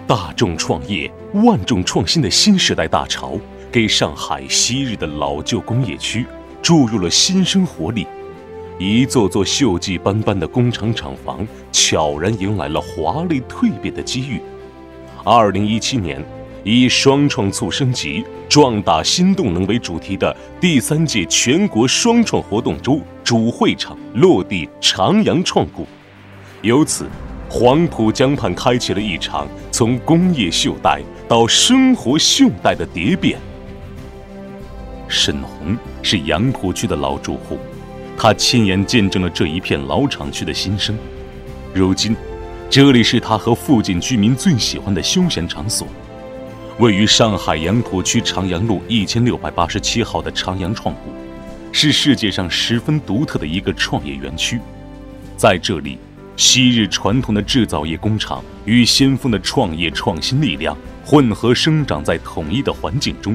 大众创业、万众创新的新时代大潮，给上海昔日的老旧工业区注入了新生活力。一座座锈迹斑斑的工厂厂房，悄然迎来了华丽蜕变的机遇。2017年，以双创促升级、壮大新动能为主题的第3届全国双创活动周主会场落地长阳创谷，由此，黄浦江畔开启了一场从工业锈带到生活锈带的蝶变。沈红是杨浦区的老住户，他亲眼见证了这一片老厂区的新生。如今，这里是他和附近居民最喜欢的休闲场所。位于上海杨浦区长阳路1687号的长阳创谷，是世界上十分独特的一个创业园区。在这里，昔日传统的制造业工厂与先锋的创业创新力量混合生长在统一的环境中。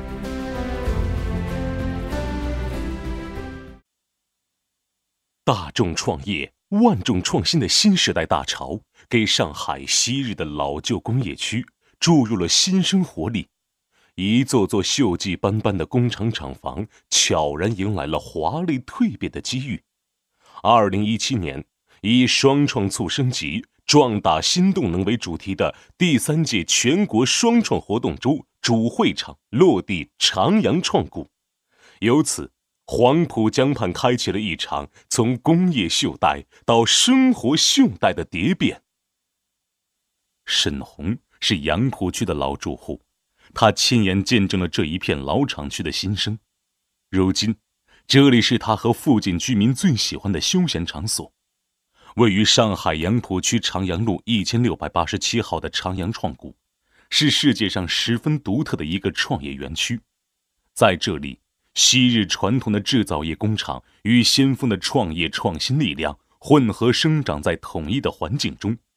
大众创业、万众创新的新时代大潮，给上海昔日的老旧工业区注入了新生活力。一座座锈迹斑斑的工厂厂房，悄然迎来了华丽蜕变的机遇。2017年，以双创促升级、壮大新动能为主题的第3届全国双创活动周主会场落地长阳创谷，由此，黄浦江畔开启了一场从工业锈带到生活锈带的蝶变。沈红是杨浦区的老住户，他亲眼见证了这一片老厂区的新生。如今，这里是他和附近居民最喜欢的休闲场所。位于上海杨浦区长阳路1687号的长阳创谷，是世界上十分独特的一个创业园区。在这里，昔日传统的制造业工厂与先锋的创业创新力量混合生长在统一的环境中。